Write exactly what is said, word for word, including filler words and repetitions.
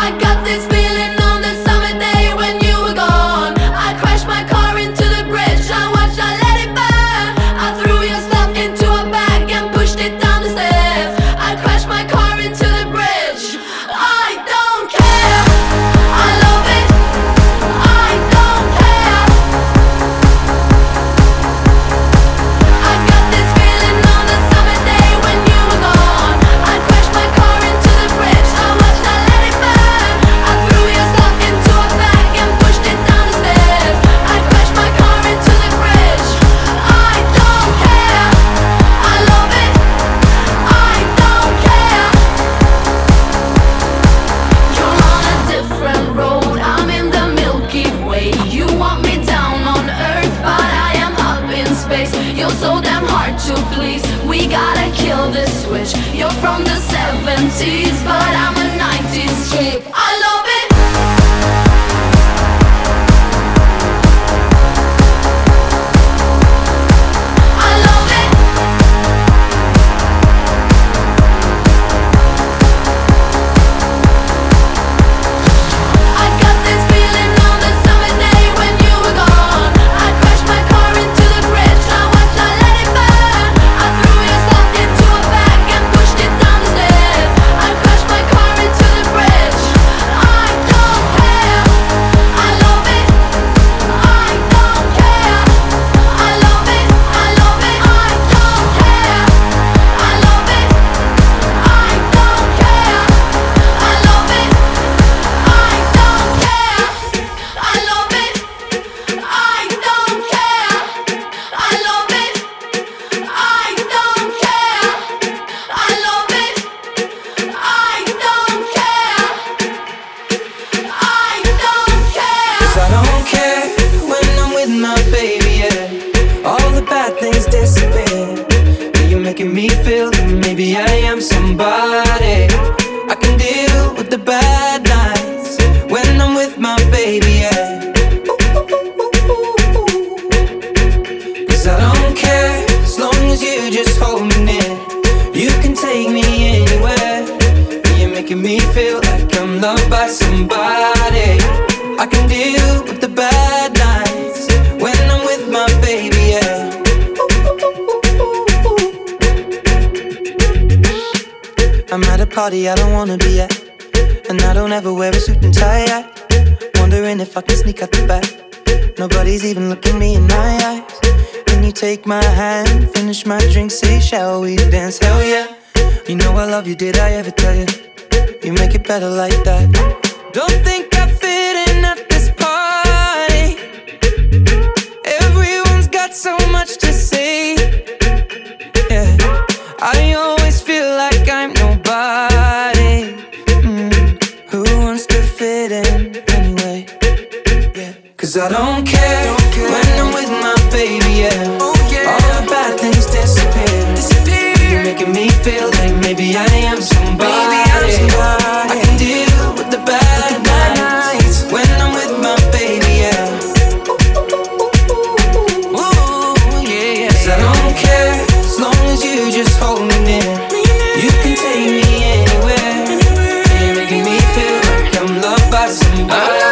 I don't wanna be at, and I don't ever wear a suit and tie at. Wondering if I can sneak out the back. Nobody's even looking me in my eyes. Can you take my hand, finish my drink, say shall we dance? Hell yeah. You know I love you, did I ever tell you? You make it better like that. Don't think I fit in at this party. Everyone's got so much to say. Yeah, I always feel like I'm nobody. mm. Who wants to fit in anyway? Yeah. Cause I don't care, don't care when I'm with my baby, yeah. Oh, yeah. All the bad things disappear, disappear. You're making me feel like maybe I am somebody, maybe I'm somebody. I can deal with the bad nights when I'm with my baby, yeah. Ooh, yeah, yeah. Cause I don't care, as long as you just hold me near. You can take me anywhere. You're making me feel like I'm loved by somebody.